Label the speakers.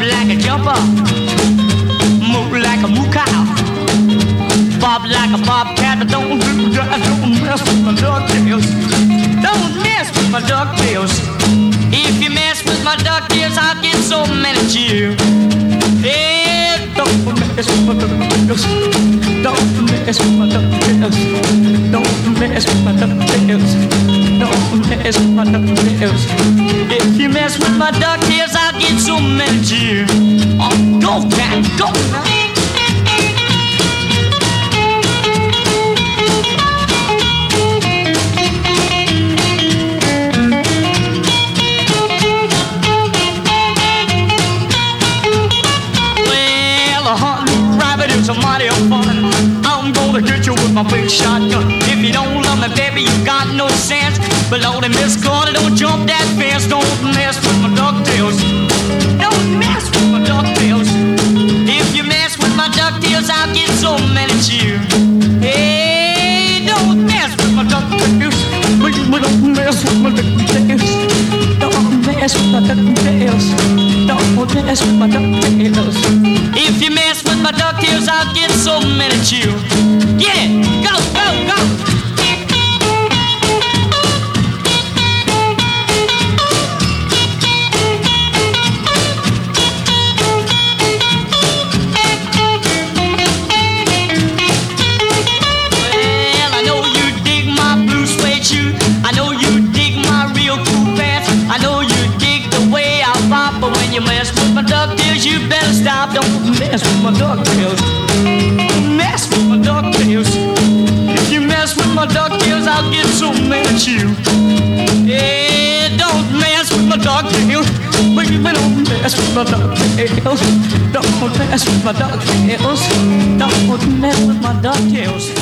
Speaker 1: like a jumper, move like a moo cow, bob like a bobcat, but don't mess with my ducktails. Don't mess with my ducktails. If you mess with my ducktails, I'll get so many cheers. Hey, don't mess with my ducktails. Don't mess with my ducktails. Don't mess with my ducktails. Don't mess with my ducktails. If you mess with my ducktails, I'll get so many cheers. Oh, go, cat, go now. It's a mighty fun. I'm gonna get you with my big shotgun. If you don't love me, baby, you got no sense. But Lordy, Miss Carter, don't jump that fence. Don't mess with my ducktails. Don't mess with my ducktails. If you mess with my ducktails, I'll get so many cheers. Hey, don't mess with my ducktails. Don't mess with my ducktails. Don't mess with my ducktails. Don't mess with my ducktails. If you mess with my ducktails, I'll get so many cheers. Get it! Go, go, go! Well, I know you dig my blue suede shoe. I know you dig my real cool pants. I know you dig the way I pop, but when you mess with my ducktails, you better stop. Don't mess with my ducktails. Mess with my ducktails. If you mess with my ducktails, I'll get so mad at you. Yeah, don't mess with my ducktails. Baby, don't mess with my ducktails. Don't mess with my ducktails. Don't mess with my ducktails.